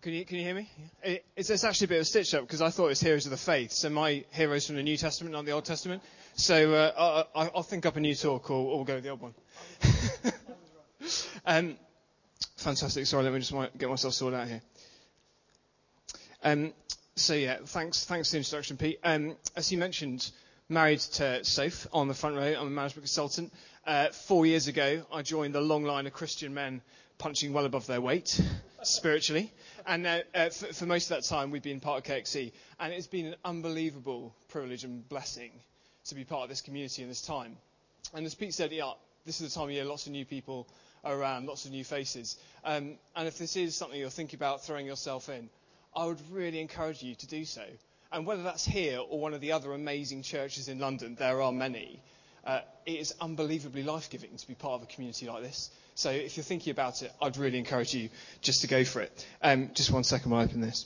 Can you hear me? It's actually a bit of a stitch up because I thought it was Heroes of the Faith. So my heroes from the New Testament, not the Old Testament. So I'll think up a new talk or we'll go with the old one. Fantastic. Sorry, let me just get myself sorted out here. Thanks for the introduction, Pete. As you mentioned, married to Soph on the front row. I'm a management consultant. 4 years ago, I joined the long line of Christian men punching well above their weight spiritually. And for most of that time, we've been part of KXC. And it's been an unbelievable privilege and blessing to be part of this community in this time. And as Pete said, this is the time of year, lots of new people are around, lots of new faces. And if this is something you're thinking about throwing yourself in, I would really encourage you to do so. And whether that's here or one of the other amazing churches in London, there are many, it is unbelievably life-giving to be part of a community like this. So if you're thinking about it, I'd really encourage you just to go for it. Just 1 second while I open this.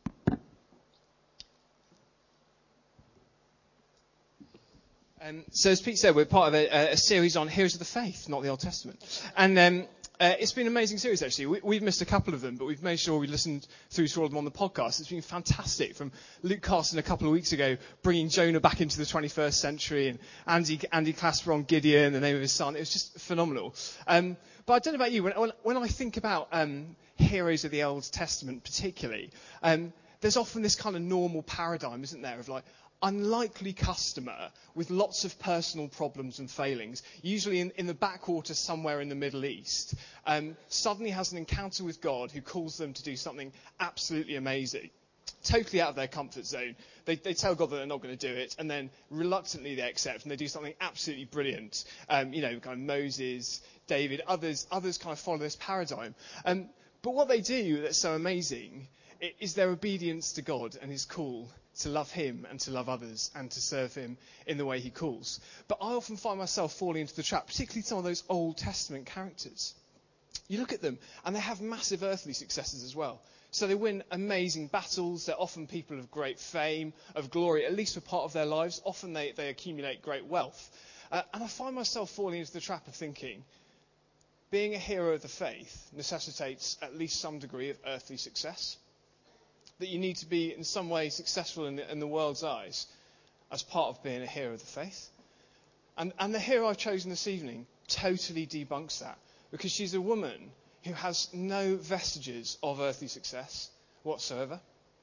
So as Pete said, we're part of a series on Heroes of the Faith, not the Old Testament. And it's been an amazing series, actually. We've missed a couple of them, but we've made sure we listened through to all of them on the podcast. It's been fantastic, from Luke Carson a couple of weeks ago, bringing Jonah back into the 21st century, and Andy Clasper on Gideon, the name of his son. It was just phenomenal. But I don't know about you, when I think about heroes of the Old Testament particularly, there's often this kind of normal paradigm, isn't there, of like, unlikely customer with lots of personal problems and failings, usually in the backwater somewhere in the Middle East, suddenly has an encounter with God who calls them to do something absolutely amazing, totally out of their comfort zone. They tell God that they're not going to do it, and then reluctantly they accept, and they do something absolutely brilliant. Kind of Moses, David, others kind of follow this paradigm. But what they do that's so amazing is their obedience to God and his call to love him and to love others and to serve him in the way he calls. But I often find myself falling into the trap, particularly some of those Old Testament characters. You look at them and they have massive earthly successes as well. So they win amazing battles. They're often people of great fame, of glory, at least for part of their lives. Often they accumulate great wealth. And I find myself falling into the trap of thinking, being a hero of the faith necessitates at least some degree of earthly success. That you need to be in some way successful in the world's eyes as part of being a hero of the faith. And the hero I've chosen this evening totally debunks that, because she's a woman who has no vestiges of earthly success whatsoever.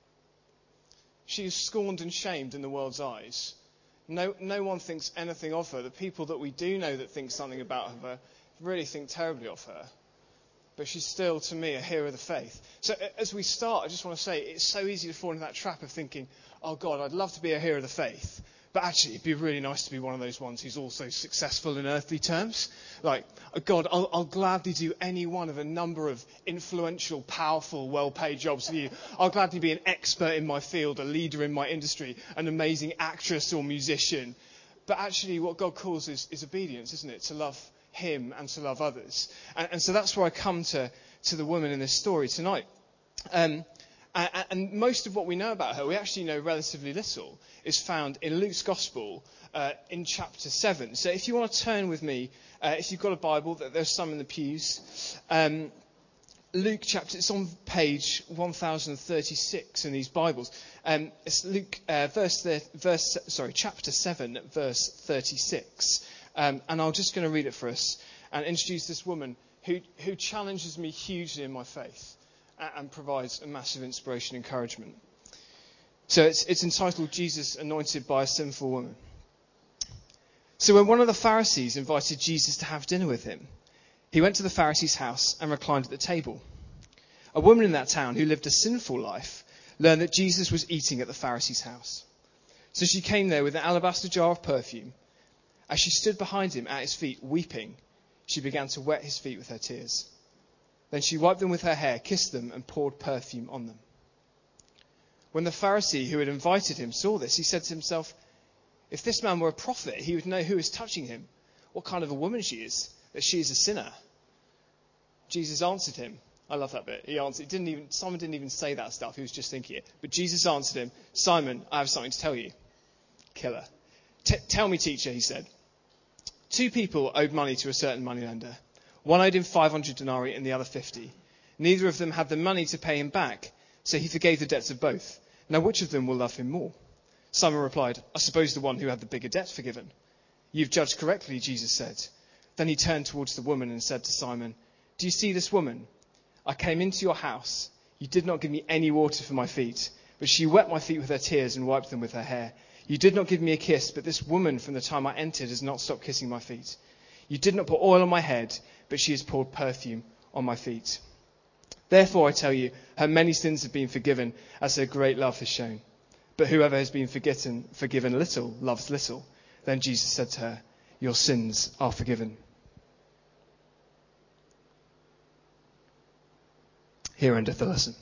She is scorned and shamed in the world's eyes. No one thinks anything of her. The people that we do know that think something about her really think terribly of her. But she's still, to me, a hero of the faith. So as we start, I just want to say it's so easy to fall into that trap of thinking, oh God, I'd love to be a hero of the faith. But actually, it'd be really nice to be one of those ones who's also successful in earthly terms. Like, oh God, I'll gladly do any one of a number of influential, powerful, well-paid jobs for you. I'll gladly be an expert in my field, a leader in my industry, an amazing actress or musician. But actually, what God calls is obedience, isn't it? To love him and to love others. And so that's where I come to the woman in this story tonight. And most of what we know about her, we actually know relatively little, is found in Luke's Gospel in chapter 7. So if you want to turn with me, if you've got a Bible, there's some in the pews. Luke chapter, it's on page 1036 in these Bibles. It's Luke chapter 7, verse 36. And I'm just going to read it for us and introduce this woman who challenges me hugely in my faith and provides a massive inspiration and encouragement. So it's entitled, Jesus Anointed by a Sinful Woman. So when one of the Pharisees invited Jesus to have dinner with him, he went to the Pharisee's house and reclined at the table. A woman in that town who lived a sinful life learned that Jesus was eating at the Pharisee's house. So she came there with an alabaster jar of perfume. As she stood behind him at his feet, weeping, she began to wet his feet with her tears. Then she wiped them with her hair, kissed them, and poured perfume on them. When the Pharisee who had invited him saw this, he said to himself, if this man were a prophet, he would know who is touching him, what kind of a woman she is, that she is a sinner. Jesus answered him. I love that bit. He answered. Simon didn't even say that stuff. He was just thinking it. But Jesus answered him, Simon, I have something to tell you. Killer. Tell me, teacher, he said. 2 people owed money to a certain moneylender. One owed him 500 denarii and the other 50. Neither of them had the money to pay him back. So he forgave the debts of both. Now which of them will love him more? Simon replied, I suppose the one who had the bigger debt forgiven. You've judged correctly, Jesus said. Then he turned towards the woman and said to Simon, do you see this woman? I came into your house. You did not give me any water for my feet, but she wet my feet with her tears and wiped them with her hair. You did not give me a kiss, but this woman from the time I entered has not stopped kissing my feet. You did not put oil on my head, but she has poured perfume on my feet. Therefore, I tell you, her many sins have been forgiven, as her great love has shown. But whoever has been forgiven little, loves little. Then Jesus said to her, your sins are forgiven. Here endeth the lesson.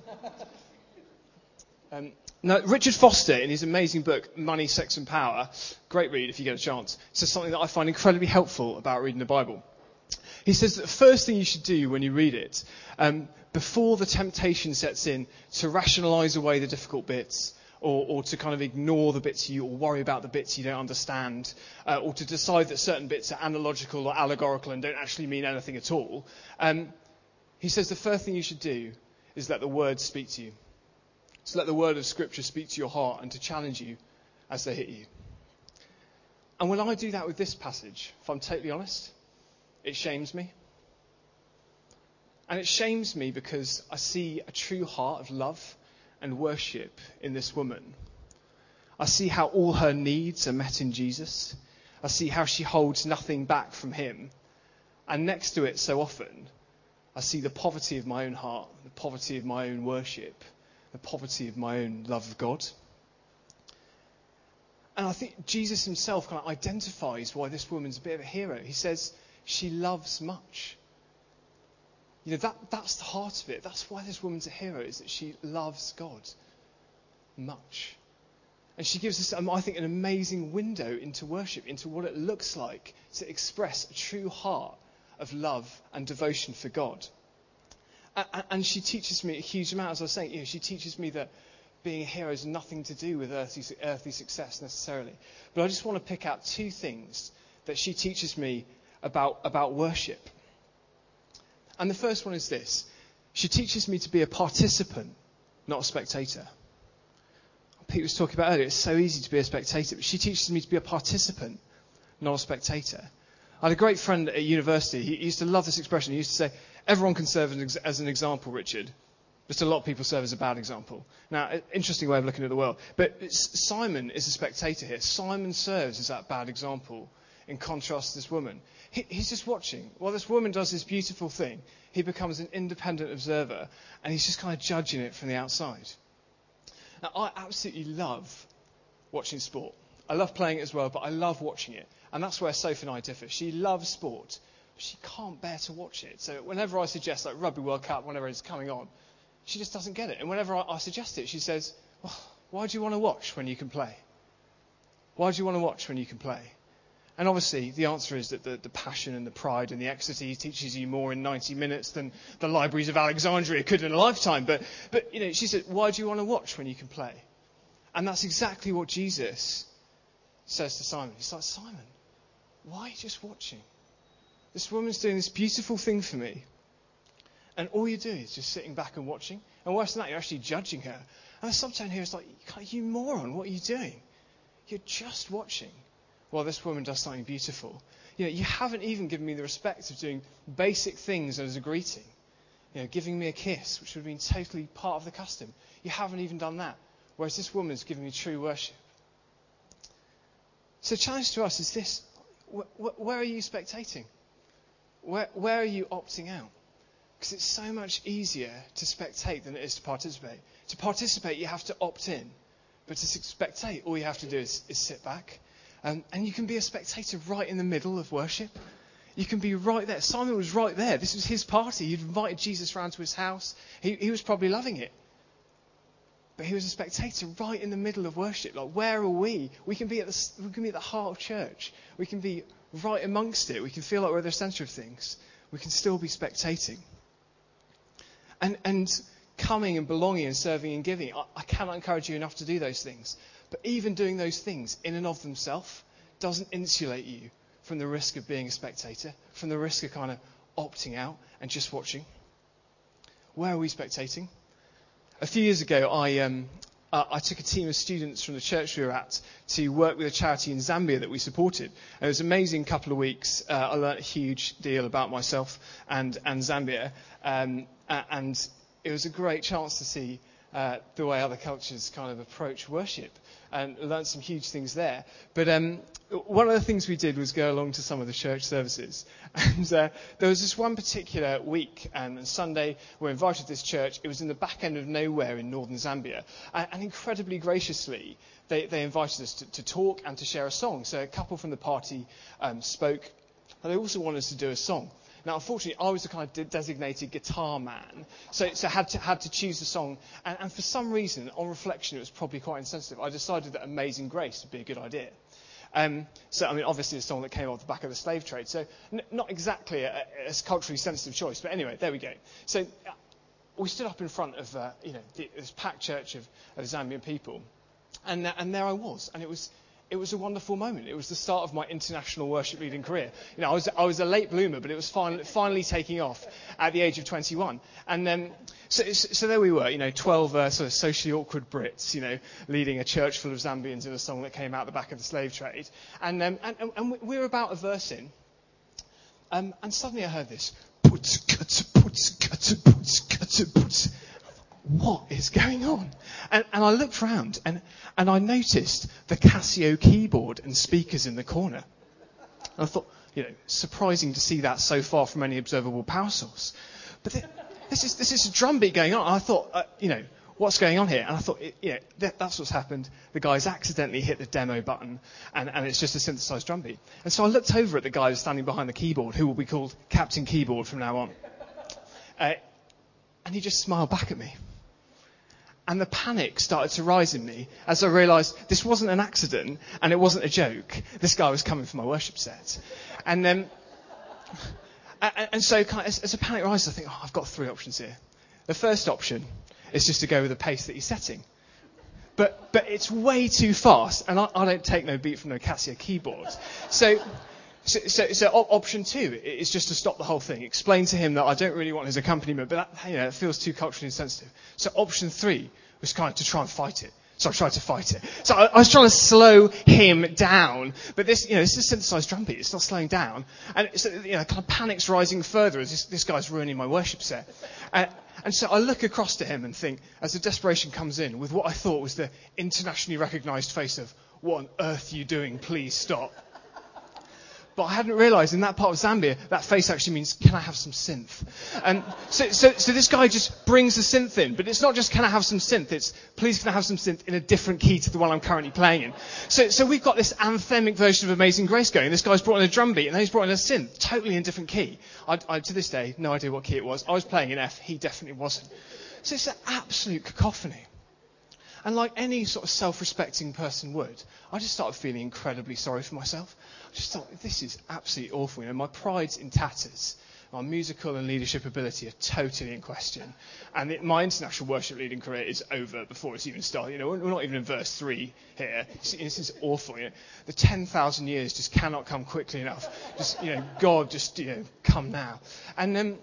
Now, Richard Foster, in his amazing book, Money, Sex and Power, great read if you get a chance, says something that I find incredibly helpful about reading the Bible. He says that the first thing you should do when you read it, before the temptation sets in to rationalise away the difficult bits, or to kind of ignore the bits or worry about the bits you don't understand, or to decide that certain bits are analogical or allegorical and don't actually mean anything at all, he says the first thing you should do is let the word speak to you. So let the word of Scripture speak to your heart and to challenge you as they hit you. And when I do that with this passage, if I'm totally honest, it shames me. And it shames me because I see a true heart of love and worship in this woman. I see how all her needs are met in Jesus. I see how she holds nothing back from him. And next to it, so often, I see the poverty of my own heart, the poverty of my own worship, the poverty of my own love of God. And I think Jesus himself kind of identifies why this woman's a bit of a hero. He says she loves much. You know, that's the heart of it. That's why this woman's a hero, is that she loves God much. And she gives us, I think, an amazing window into worship, into what it looks like to express a true heart of love and devotion for God. And she teaches me a huge amount, as I was saying. You know, she teaches me that being a hero has nothing to do with earthly success necessarily. But I just want to pick out two things that she teaches me about worship. And the first one is this. She teaches me to be a participant, not a spectator. Pete was talking about earlier, it's so easy to be a spectator. But she teaches me to be a participant, not a spectator. I had a great friend at university. He used to love this expression. He used to say, everyone can serve as an example, Richard. Just a lot of people serve as a bad example. Now, interesting way of looking at the world. But Simon is a spectator here. Simon serves as that bad example in contrast to this woman. He's just watching. While this woman does this beautiful thing, he becomes an independent observer, and he's just kind of judging it from the outside. Now, I absolutely love watching sport. I love playing it as well, but I love watching it. And that's where Sophie and I differ. She loves sport, but she can't bear to watch it. So whenever I suggest, like Rugby World Cup, whenever it's coming on, she just doesn't get it. And whenever I suggest it, she says, well, why do you want to watch when you can play? Why do you want to watch when you can play? And obviously, the answer is that the passion and the pride and the ecstasy teaches you more in 90 minutes than the libraries of Alexandria could in a lifetime. But you know, she said, why do you want to watch when you can play? And that's exactly what Jesus says to Simon. He's like, Simon, why are you just watching? This woman's doing this beautiful thing for me. And all you do is just sitting back and watching. And worse than that, you're actually judging her. And the subtone here is like, you moron, what are you doing? You're just watching while this woman does something beautiful. You know, you haven't even given me the respect of doing basic things as a greeting. You know, giving me a kiss, which would have been totally part of the custom. You haven't even done that. Whereas this woman's giving me true worship. So the challenge to us is this. Where are you spectating? Where are you opting out? Because it's so much easier to spectate than it is to participate. To participate, you have to opt in. But to spectate, all you have to do is sit back. And you can be a spectator right in the middle of worship. You can be right there. Simon was right there. This was his party. He'd invited Jesus round to his house. He was probably loving it. But he was a spectator right in the middle of worship. Like, where are we? We can be at the heart of church. We can be right amongst it. We can feel like we're at the centre of things. We can still be spectating. And coming and belonging and serving and giving, I cannot encourage you enough to do those things. But even doing those things in and of themselves doesn't insulate you from the risk of being a spectator, from the risk of kind of opting out and just watching. Where are we spectating? A few years ago, I took a team of students from the church we were at to work with a charity in Zambia that we supported. And it was an amazing couple of weeks. I learnt a huge deal about myself and Zambia. And it was a great chance to see the way other cultures kind of approach worship, and learnt some huge things there. But one of the things we did was go along to some of the church services. And there was this one particular week, and Sunday, we were invited to this church. It was in the back end of nowhere in northern Zambia. And incredibly graciously, they invited us to talk and to share a song. So a couple from the party spoke, and they also wanted us to do a song. Now, unfortunately, I was the kind of designated guitar man, so had to choose a song. And for some reason, on reflection, it was probably quite insensitive. I decided that Amazing Grace would be a good idea. Obviously, a song that came off the back of the slave trade, so not exactly a culturally sensitive choice. But anyway, there we go. So we stood up in front of this packed church of Zambian people, and there I was, and it was a wonderful moment. It was the start of my international worship leading career. I was a late bloomer, but it was finally taking off at the age of 21. And so there we were, 12 sort of socially awkward Brits, leading a church full of Zambians in a song that came out the back of the slave trade. And we were about a verse in, and suddenly I heard this. What is going on? And I looked round and I noticed the Casio keyboard and speakers in the corner. And I thought, surprising to see that so far from any observable power source. But this is a drum beat going on. And I thought, what's going on here? And I thought, that's what's happened. The guy's accidentally hit the demo button, and it's just a synthesized drum beat. And so I looked over at the guy who's standing behind the keyboard, who will be called Captain Keyboard from now on. And he just smiled back at me. And the panic started to rise in me as I realised this wasn't an accident and it wasn't a joke. This guy was coming for my worship set. And so as the panic rises, I think, I've got three options here. The first option is just to go with the pace that he's setting. But it's way too fast, and I don't take no beat from no Casio keyboard. So option two is just to stop the whole thing. Explain to him that I don't really want his accompaniment, but that, it feels too culturally insensitive. So option three was kind of to try and fight it. So I tried to fight it. So I was trying to slow him down, but this is a synthesized drum beat. It's not slowing down, and so kind of panic's rising further as this guy's ruining my worship set. And so I look across to him and think, as the desperation comes in, with what I thought was the internationally recognised face of, "What on earth are you doing? Please stop." But I hadn't realised in that part of Zambia, that face actually means, "Can I have some synth?" And so this guy just brings the synth in. But it's not just, "Can I have some synth?" It's, "Please can I have some synth in a different key to the one I'm currently playing in?" So we've got this anthemic version of Amazing Grace going. This guy's brought in a drum beat, and then he's brought in a synth, totally in a different key. I to this day, no idea what key it was. I was playing in F. He definitely wasn't. So it's an absolute cacophony. And like any sort of self-respecting person would, I just started feeling incredibly sorry for myself. I just thought, this is absolutely awful. My pride's in tatters. My musical and leadership ability are totally in question. And my international worship leading career is over before it's even started. We're not even in verse 3 here. This is awful. The 10,000 years just cannot come quickly enough. Just, God, just, come now. And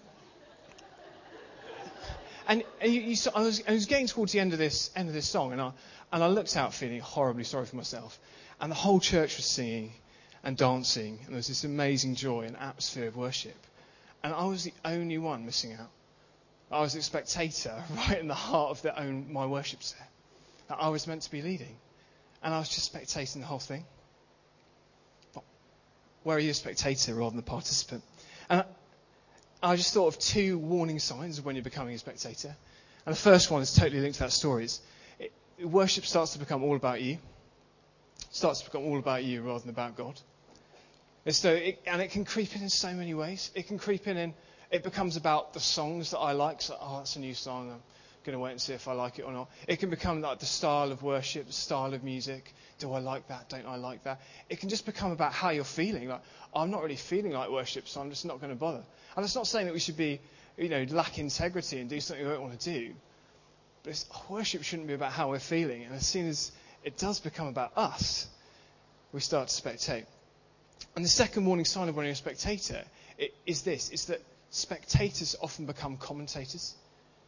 I was getting towards the end of this song, and I looked out feeling horribly sorry for myself. And the whole church was singing and dancing, and there was this amazing joy and atmosphere of worship. And I was the only one missing out. I was a spectator right in the heart of my worship set that I was meant to be leading. And I was just spectating the whole thing. But where are you a spectator rather than a participant? And I just thought of two warning signs of when you're becoming a spectator. And the first one is totally linked to that story. Worship starts to become all about you. It starts to become all about you rather than about God. And it can creep in so many ways. It can creep in and it becomes about the songs that I like. So, that's a new song. I'm going to wait and see if I like it or not. It can become like the style of worship, the style of music. Do I like that? Don't I like that? It can just become about how you're feeling. Like, I'm not really feeling like worship, so I'm just not going to bother. And it's not saying that we should be, lack integrity and do something we don't want to do. But worship shouldn't be about how we're feeling. And as soon as it does become about us, we start to spectate. And the second warning sign of when you're a spectator is that spectators often become commentators.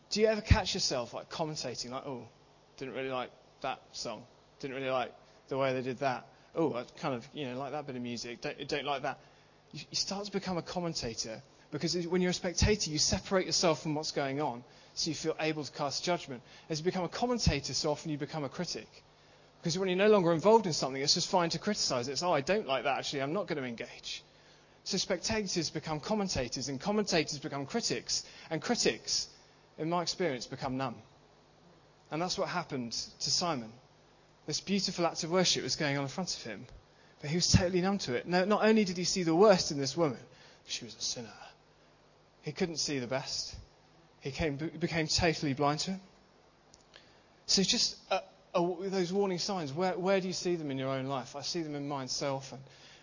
Do you ever catch yourself like commentating, like, oh, didn't really like that song, didn't really like the way they did that. Oh, I kind of, like that bit of music, don't like that. You start to become a commentator because when you're a spectator, you separate yourself from what's going on, so you feel able to cast judgment. As you become a commentator, so often you become a critic. Because when you're no longer involved in something, it's just fine to criticize. It's, I don't like that, actually, I'm not going to engage. So spectators become commentators, and commentators become critics, and critics, in my experience, become numb. And that's what happened to Simon. This beautiful act of worship was going on in front of him, but he was totally numb to it. No, not only did he see the worst in this woman, she was a sinner. He couldn't see the best. He became totally blind to it. So just those warning signs, where do you see them in your own life? I see them in mine so often.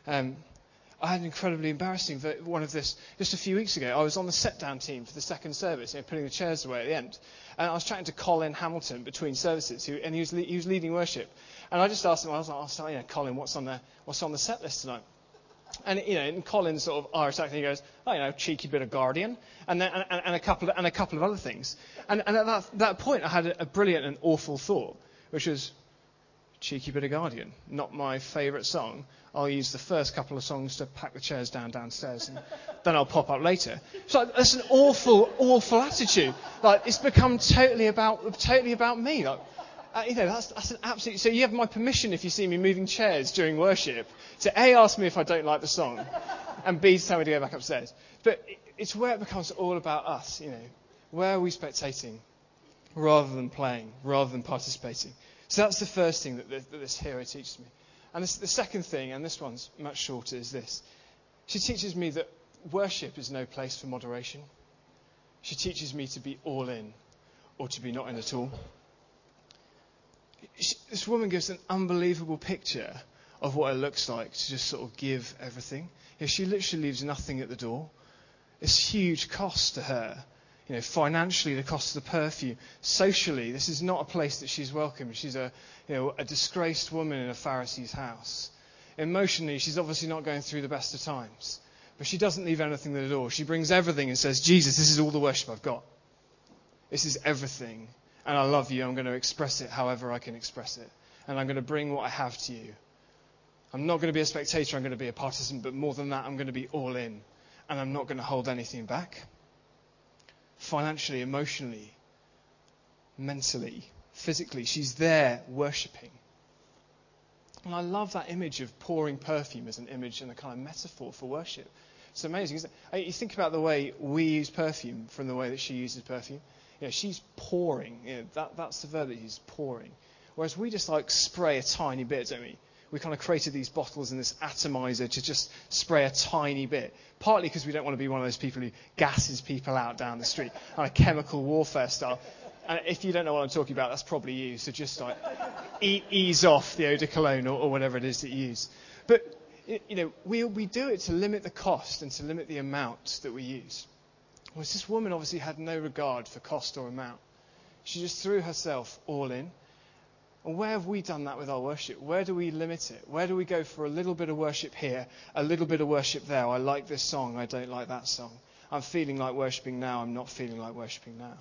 I had an incredibly embarrassing one of this just a few weeks ago. I was on the set-down team for the second service, putting the chairs away at the end. And I was chatting to Colin Hamilton between services, and he was leading worship. And I just asked him, I was like, Colin, what's on the set list tonight? And in Colin's sort of Irish accent, he goes, cheeky bit of Guardian, and a couple of other things. And at that point, I had a brilliant and awful thought, which was, cheeky bit of Guardian, not my favourite song. I'll use the first couple of songs to pack the chairs downstairs, and then I'll pop up later. So that's an awful attitude. Like, it's become totally about me. Like, that's an absolute. So you have my permission if you see me moving chairs during worship to A, ask me if I don't like the song, and B, to tell me to go back upstairs. But it's where it becomes all about us. Where are we spectating rather than playing, rather than participating? So that's the first thing that this hero teaches me. And the second thing, and this one's much shorter, is this. She teaches me that worship is no place for moderation. She teaches me to be all in, or to be not in at all. This woman gives an unbelievable picture of what it looks like to just sort of give everything. She literally leaves nothing at the door. It's huge cost to her. Financially, the cost of the perfume. Socially, this is not a place that she's welcome. She's a disgraced woman in a Pharisee's house. Emotionally, she's obviously not going through the best of times. But she doesn't leave anything at the door. She brings everything and says, Jesus, this is all the worship I've got. This is everything. And I love you. I'm going to express it however I can express it. And I'm going to bring what I have to you. I'm not going to be a spectator. I'm going to be a participant. But more than that, I'm going to be all in. And I'm not going to hold anything back. Financially, emotionally, mentally, physically, she's there worshipping. And I love that image of pouring perfume as an image and a kind of metaphor for worship. It's amazing, isn't it? You think about the way we use perfume from the way that she uses perfume. She's pouring. That's the verb that he's pouring. Whereas we just spray a tiny bit, don't we? We kind of created these bottles and this atomizer to just spray a tiny bit. Partly because we don't want to be one of those people who gasses people out down the street on a chemical warfare style. And if you don't know what I'm talking about, that's probably you. So just ease off the eau de cologne or whatever it is that you use. But, we do it to limit the cost and to limit the amount that we use. Whereas this woman obviously had no regard for cost or amount. She just threw herself all in. And where have we done that with our worship? Where do we limit it? Where do we go for a little bit of worship here, a little bit of worship there? I like this song, I don't like that song. I'm feeling like worshipping now, I'm not feeling like worshipping now.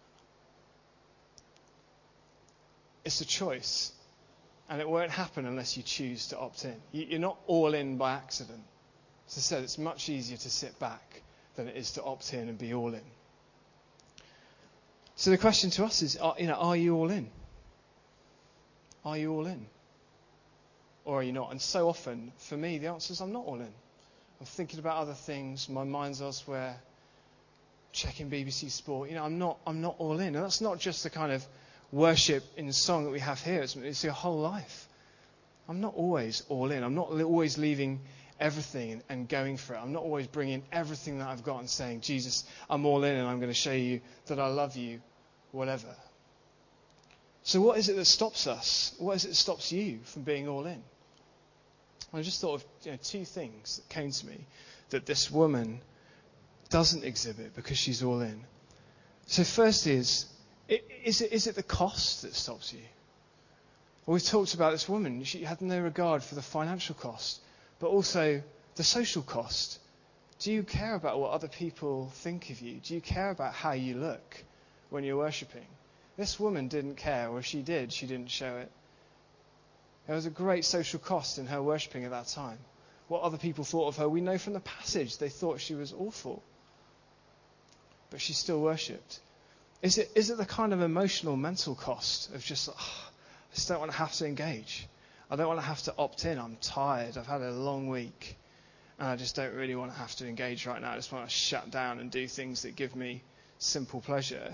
It's a choice. And it won't happen unless you choose to opt in. You're not all in by accident. As I said, it's much easier to sit back than it is to opt in and be all in. So the question to us is, are you all in? Are you all in? Or are you not? And so often, for me, the answer is I'm not all in. I'm thinking about other things. My mind's elsewhere. Checking BBC Sport. I'm not all in. And that's not just the kind of worship in song that we have here. It's your whole life. I'm not always all in. I'm not always leaving everything and going for it. I'm not always bringing everything that I've got and saying, Jesus, I'm all in and I'm going to show you that I love you, whatever. So what is it that stops us? What is it that stops you from being all in? I just thought of two things that came to me that this woman doesn't exhibit because she's all in. So first is it the cost that stops you? Well, we've talked about this woman. She had no regard for the financial cost, but also the social cost. Do you care about what other people think of you? Do you care about how you look? when you're worshipping. This woman didn't care, or if she did, she didn't show it. There was a great social cost in her worshipping at that time. What other people thought of her, we know from the passage. They thought she was awful. But she still worshipped. Is it the kind of emotional, mental cost of just, I just don't want to have to engage. I don't want to have to opt in. I'm tired. I've had a long week. And I just don't really want to have to engage right now. I just want to shut down and do things that give me simple pleasure.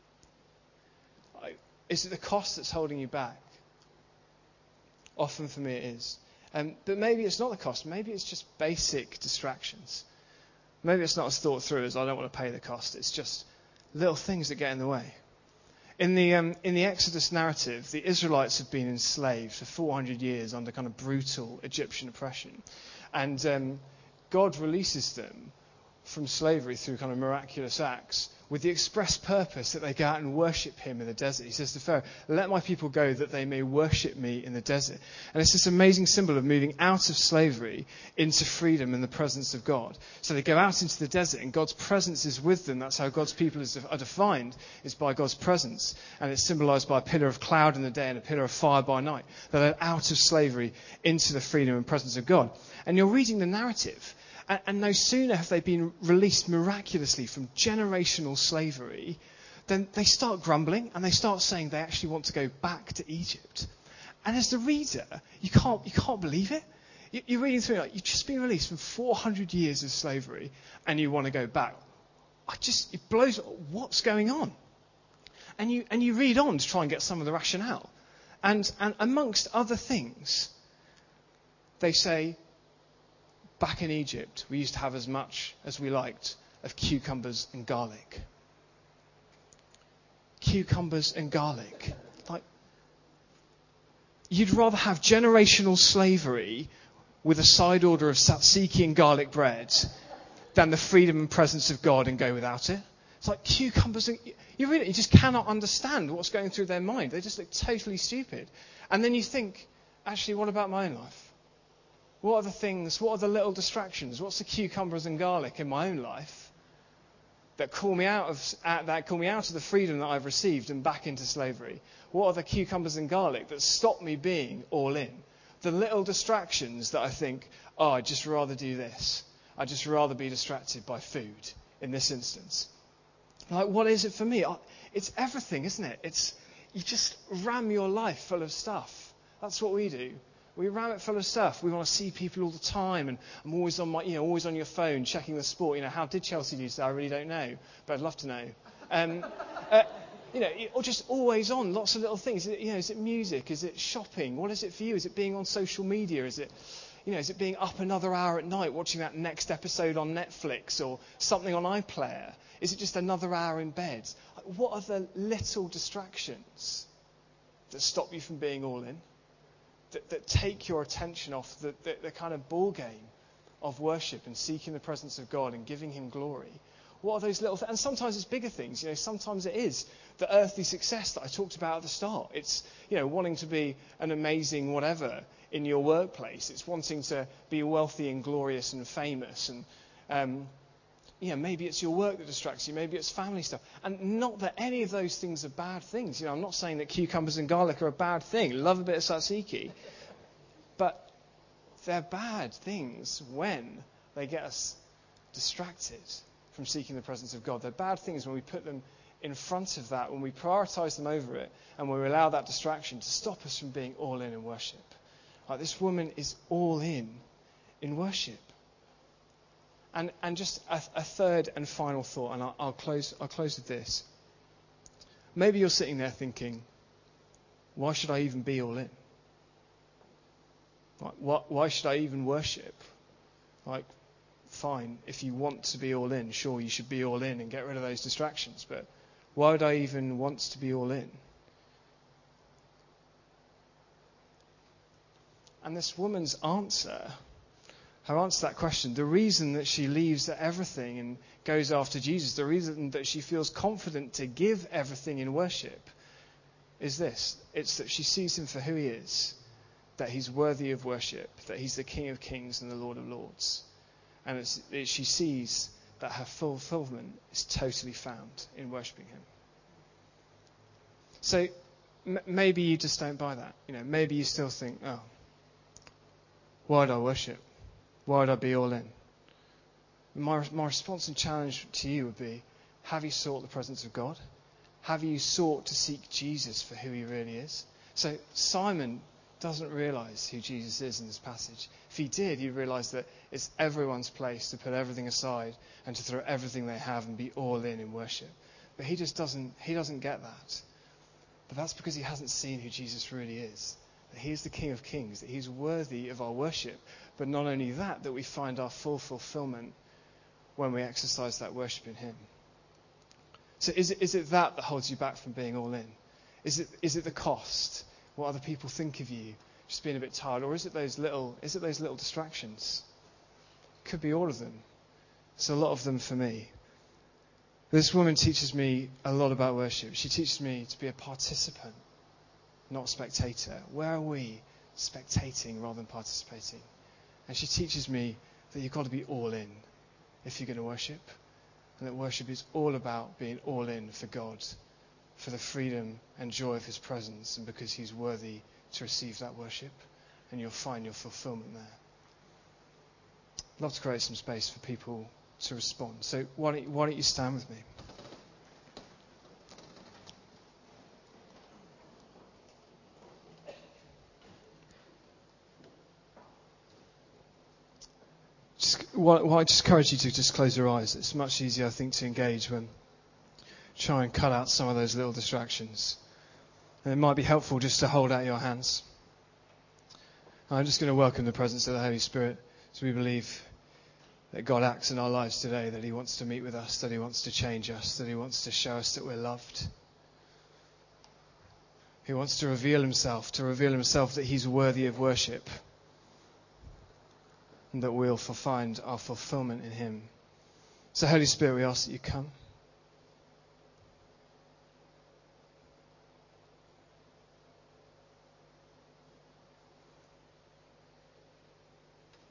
Is it the cost that's holding you back? Often for me it is. But maybe it's not the cost. Maybe it's just basic distractions. Maybe it's not as thought through as I don't want to pay the cost. It's just little things that get in the way. In the Exodus narrative, the Israelites have been enslaved for 400 years under kind of brutal Egyptian oppression. And God releases them from slavery through kind of miraculous acts with the express purpose that they go out and worship him in the desert. He says to Pharaoh, let my people go that they may worship me in the desert. And it's this amazing symbol of moving out of slavery into freedom in the presence of God. So they go out into the desert and God's presence is with them. That's how God's people are defined, is by God's presence. And it's symbolized by a pillar of cloud in the day and a pillar of fire by night. They're out of slavery into the freedom and presence of God. And you're reading the narrative. And no sooner have they been released miraculously from generational slavery, then they start grumbling and they start saying they actually want to go back to Egypt. And as the reader, you can't believe it. You're reading through like you've just been released from 400 years of slavery and you want to go back. It blows. What's going on? And you read on to try and get some of the rationale. And amongst other things, they say, back in Egypt, we used to have as much as we liked of cucumbers and garlic. Cucumbers and garlic. Like, you'd rather have generational slavery with a side order of tzatziki and garlic bread than the freedom and presence of God and go without it. It's like cucumbers and... You just cannot understand what's going through their mind. They just look totally stupid. And then you think, actually, what about my own life? What are the things, what are the little distractions? What's the cucumbers and garlic in my own life that call me out of the freedom that I've received and back into slavery? What are the cucumbers and garlic that stop me being all in? The little distractions that I think, I'd just rather do this. I'd just rather be distracted by food in this instance. Like, what is it for me? It's everything, isn't it? You just ram your life full of stuff. That's what we do. We ram it full of stuff. We want to see people all the time, and I'm always on always on your phone checking the sport. How did Chelsea do today? I really don't know, but I'd love to know. Or just always on, lots of little things. Is it music? Is it shopping? What is it for you? Is it being on social media? Is it being up another hour at night watching that next episode on Netflix or something on iPlayer? Is it just another hour in bed? What are the little distractions that stop you from being all in? That take your attention off the kind of ball game of worship and seeking the presence of God and giving him glory? What are those little things? And sometimes it's bigger things. Sometimes it is the earthly success that I talked about at the start. It's, wanting to be an amazing whatever in your workplace. It's wanting to be wealthy and glorious and famous. And maybe it's your work that distracts you. Maybe it's family stuff. And not that any of those things are bad things. I'm not saying that cucumbers and garlic are a bad thing. Love a bit of tzatziki. But they're bad things when they get us distracted from seeking the presence of God. They're bad things when we put them in front of that, when we prioritize them over it, and when we allow that distraction to stop us from being all in worship. Like, this woman is all in worship. And just a third and final thought, and I'll close with this. Maybe you're sitting there thinking, why should I even be all in? Why should I even worship? Fine, if you want to be all in, sure, you should be all in and get rid of those distractions. But why would I even want to be all in? And this woman's answer... Her answer to that question, the reason that she leaves everything and goes after Jesus, the reason that she feels confident to give everything in worship is this. It's that she sees him for who he is, that he's worthy of worship, that he's the King of Kings and the Lord of Lords. And she sees that her fulfillment is totally found in worshipping him. So maybe you just don't buy that. Maybe you still think, oh, why would I worship? Why would I be all in? My response and challenge to you would be, have you sought the presence of God? Have you sought to seek Jesus for who he really is? So Simon doesn't realize who Jesus is in this passage. If he did, he'd realize that it's everyone's place to put everything aside and to throw everything they have and be all in worship. But he just doesn't get that. But that's because he hasn't seen who Jesus really is. That he is the King of Kings, that he's worthy of our worship. But not only that we find our full fulfillment when we exercise that worship in him. So is it that holds you back from being all in? Is it the cost? What other people think of you? Just being a bit tired? Or is it those little distractions? Could be all of them. It's a lot of them for me. This woman teaches me a lot about worship. She teaches me to be a participant, not a spectator. Where are we spectating rather than participating? And she teaches me that you've got to be all in if you're going to worship. And that worship is all about being all in for God, for the freedom and joy of his presence, and because he's worthy to receive that worship. And you'll find your fulfillment there. I'd love to create some space for people to respond. So why don't you stand with me? I just encourage you to just close your eyes. It's much easier, I think, to engage when try and cut out some of those little distractions. And it might be helpful just to hold out your hands. I'm just going to welcome the presence of the Holy Spirit as we believe that God acts in our lives today, that he wants to meet with us, that he wants to change us, that he wants to show us that we're loved. He wants to reveal himself that he's worthy of worship, and that we'll find our fulfillment in him. So Holy Spirit, we ask that you come.